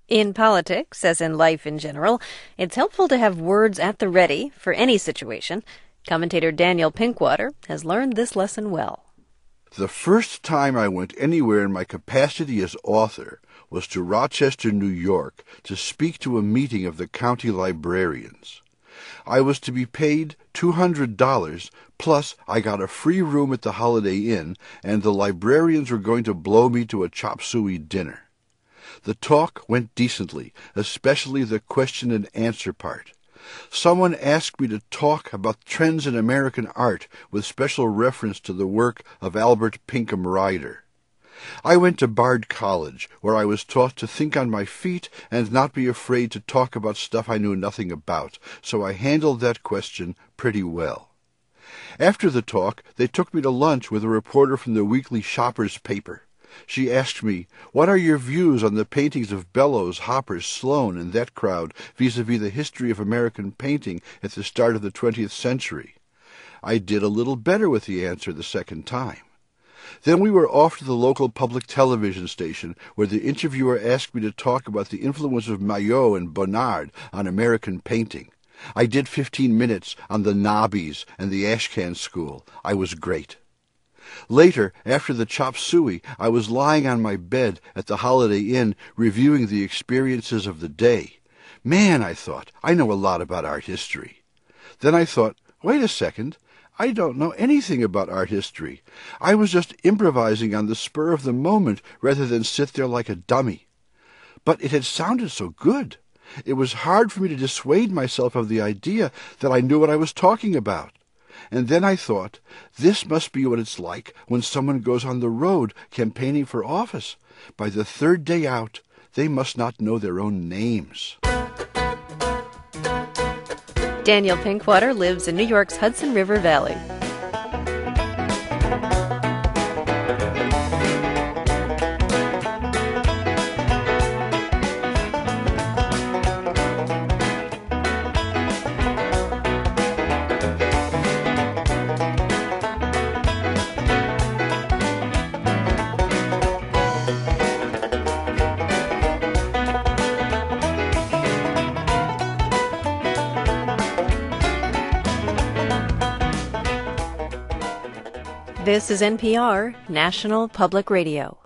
In politics, as in life in general, it's helpful to have words at the ready for any situation. Commentator Daniel Pinkwater has learned this lesson well. The first time I went anywhere in my capacity as author was to Rochester, New York, to speak to a meeting of the county librarians. I was to be paid $200, plus I got a free room at the Holiday Inn, and the librarians were going to blow me to a chop suey dinner. The talk went decently, especially the question and answer part. Someone asked me to talk about trends in American art with special reference to the work of Albert Pinkham Ryder. I went to Bard College, where I was taught to think on my feet and not be afraid to talk about stuff I knew nothing about, so I handled that question pretty well. After the talk, they took me to lunch with a reporter from the weekly Shoppers paper. She asked me, "What are your views on the paintings of Bellows, Hopper, Sloane, and that crowd vis-a-vis the history of American painting at the start of the 20th century?" I did a little better with the answer the second time. Then we were off to the local public television station, where the interviewer asked me to talk about the influence of Maillot and Bonnard on American painting. I did 15 minutes on the Nobbies and the Ashcan School. I was great. Later, after the chop suey, I was lying on my bed at the Holiday Inn reviewing the experiences of the day. Man, I thought, I know a lot about art history. Then I thought, wait a second, I don't know anything about art history. I was just improvising on the spur of the moment rather than sit there like a dummy. But it had sounded so good. It was hard for me to dissuade myself of the idea that I knew what I was talking about. And then I thought, this must be what it's like when someone goes on the road campaigning for office. By the third day out, they must not know their own names. Daniel Pinkwater lives in New York's Hudson River Valley. This is NPR, National Public Radio.